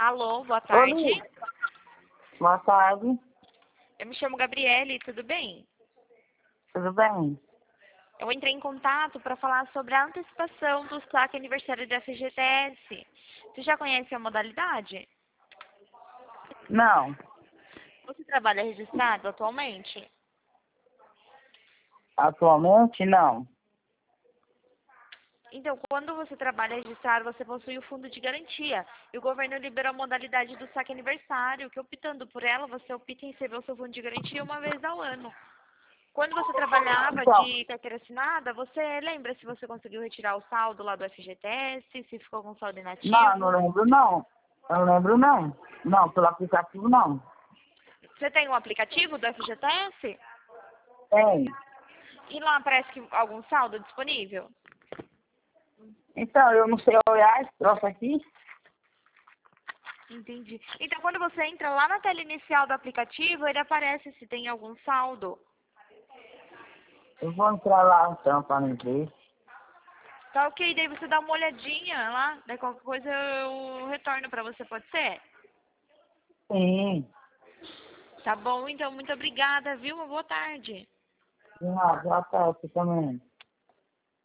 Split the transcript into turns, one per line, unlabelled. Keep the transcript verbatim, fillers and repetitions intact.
Alô, boa
Oi,
tarde.
boa tarde,
Eu me chamo Gabriele, tudo bem?
tudo bem?
Eu entrei em contato para falar sobre a antecipação do saque aniversário da F G T S. Você já conhece a modalidade?
Não,
Você trabalha registrado atualmente?
atualmente não.
Então, quando você trabalha registrado, você possui o fundo de garantia. E o governo liberou a modalidade do saque aniversário, que optando por ela, você opta em receber o seu fundo de garantia uma vez ao ano. Quando você trabalhava
Então,
de carteira assinada, você lembra se você conseguiu retirar o saldo lá do F G T S, se ficou com saldo
não, não
inativo?
lembro não. Eu lembro não. Não, pelo aplicativo não.
Você tem um aplicativo do F G T S?
Tem.
E lá aparece que algum saldo disponível?
Então, eu não sei olhar esse troço aqui.
Entendi. Então, quando você entra lá na tela inicial do aplicativo, ele aparece se tem algum saldo.
Eu vou entrar lá então para me ver.
Tá ok, daí você dá uma olhadinha lá, daí qualquer coisa eu retorno pra você, pode ser?
Sim.
Tá bom, então, muito obrigada, viu? Uma boa tarde.
Ah, boa tarde também.